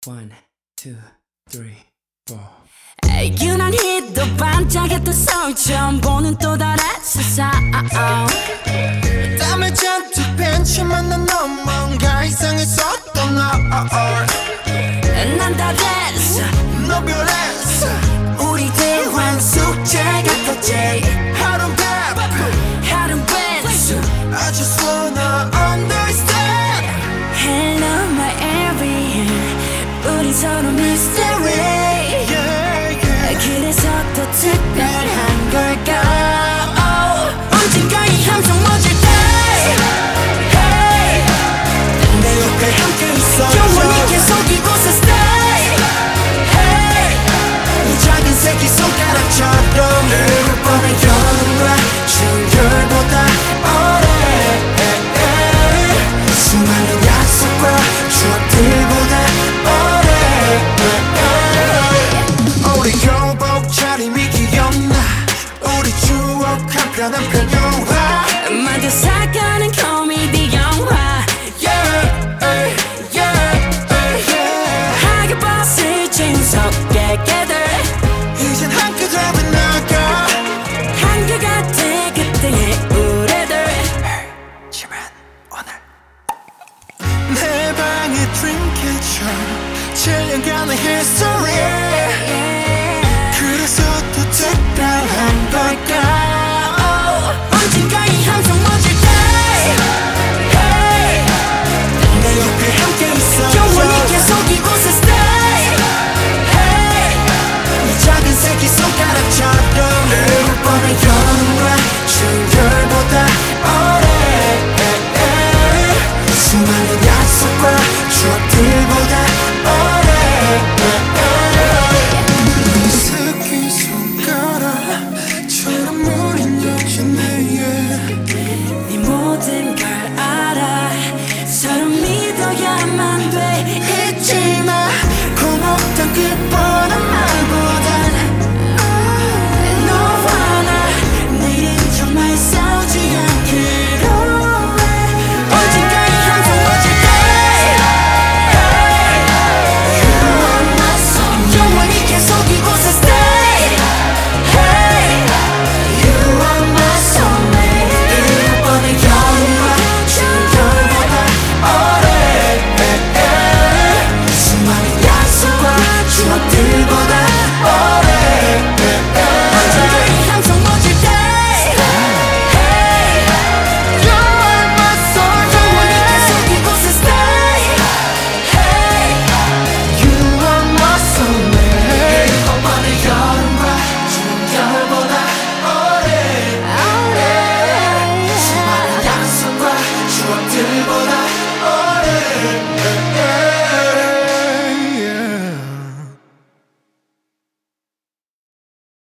One, two, three, four. 유난히 또 반짝였던 서울 처음 보는 또 다른 세상 땀을 잔뜩 뺀 채만 난 넌 뭔가 이상했었던 난 다 됐어 너 별했어 우리 대화는 숙제 같았지 하루는 babe 하루는 벤츠 I just wanna understand Hello my area 우리 서로 mystery yeah, yeah. 그래서 더 특별한 걸까 언젠가 이 함성 멎을 때 Hey 내 옆에 함께 있어줘 영원히 계속 이곳에 stay Hey 이 작은 새끼 손가락처럼 늘 뻔한 여름과 충혈보다 오래 수많은 약속과 추억들보다 오래 우리 교복 차림이 기억나 우리 추억 한편한 편영화 만져 살가는 코미디 영화 Yeah, yeah, yeah. 하게 벗을 진석의 개들 이젠 한끗 앞에 나가 한결같아 그때의 우리들 지만 오늘 내 방의 dreamcatcher 7년간의 history